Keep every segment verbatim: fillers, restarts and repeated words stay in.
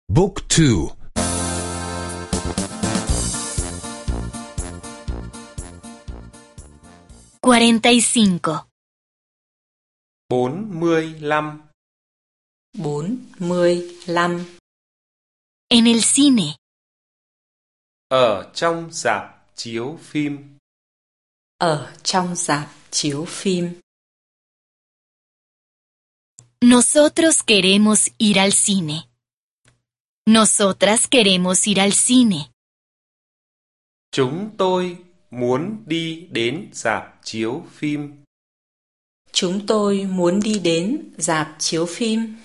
Book two. cuarenta y cinco. bốn mươi lăm. bốn mươi lăm. En el cine. Ở trong rạp chiếu phim. Ở trong rạp chiếu phim. Nosotros queremos ir al cine. Nosotras queremos ir al cine. Chúng tôi muốn đi đến rạp chiếu phim. Chúng tôi muốn đi đến rạp chiếu phim.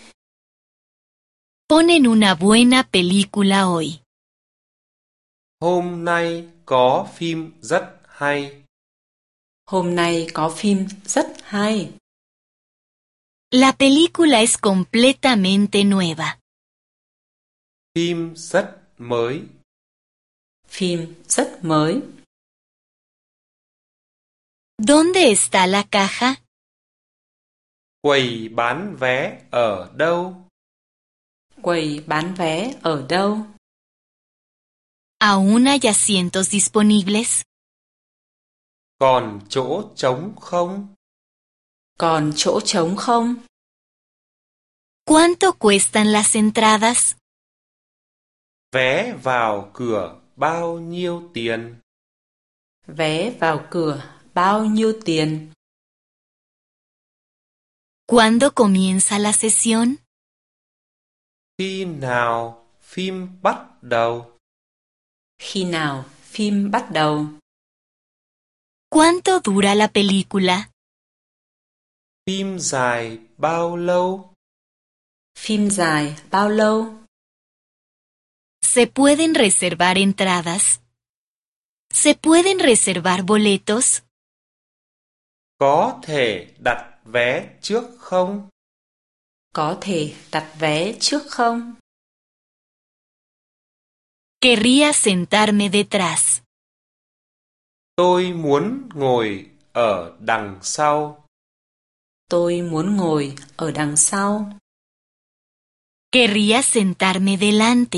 Ponen una buena película hoy. Hôm nay có phim rất hay. Hôm nay có phim rất hay. La película es completamente nueva. Phim rất mới. Phim rất mới. ¿Dónde está la caja? Quầy bán vé ở đâu? Quầy bán vé ở đâu? ¿Aún hay asientos disponibles? Còn chỗ trống không? Còn chỗ trống không? ¿Cuánto cuestan las entradas? Vé vào cửa bao nhiêu tiền? Vé vào cửa bao nhiêu tiền? ¿Cuándo comienza la sesión? Khi nào phim bắt đầu? Khi nào phim bắt đầu? ¿Cuánto dura la película? Phim dài bao lâu? Phim dài bao lâu? ¿Se pueden reservar entradas? ¿Se pueden reservar boletos? Có thể đặt vé trước không? Có thể đặt vé trước không? Querría sentarme detrás. Tôi muốn ngồi ở đằng sau. Tôi muốn ngồi ở đằng sau. Querría sentarme delante.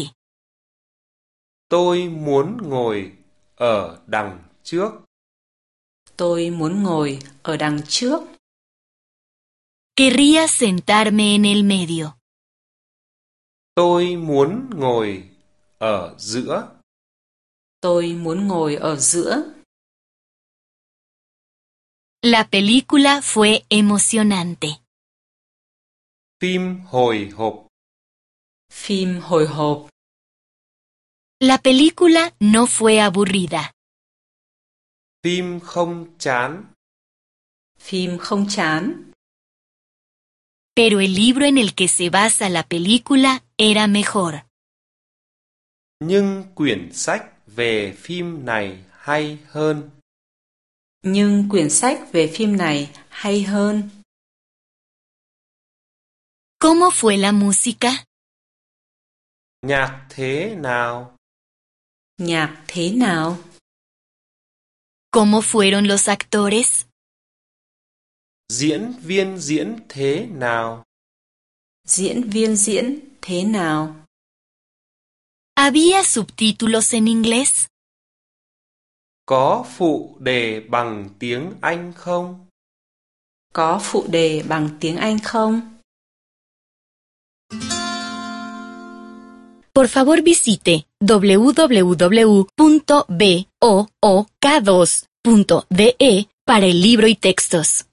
Tôi muốn ngồi ở đằng trước. Tôi muốn ngồi ở đằng trước. Querría sentarme en el medio. Tôi muốn ngồi ở giữa. Tôi muốn ngồi ở giữa. La película fue emocionante. Phim hồi hộp. Phim hồi hộp. La película no fue aburrida. Phim không chán. Phim không chán. Pero el libro en el que se basa la película era mejor. Nhưng quyển sách về phim này hay hơn. Nhưng quyển sách về phim này hay hơn. ¿Cómo fue la música? Nhạc thế nào? Nhạc thế nào? ¿Cómo fueron los actores? Diễn viên diễn thế nào? Diễn viên diễn thế nào? ¿Había subtítulos en inglés? Có phụ đề bằng tiếng Anh không? Có phụ đề bằng tiếng Anh không? Por favor visite w w w punto book dos punto d e para el libro y textos.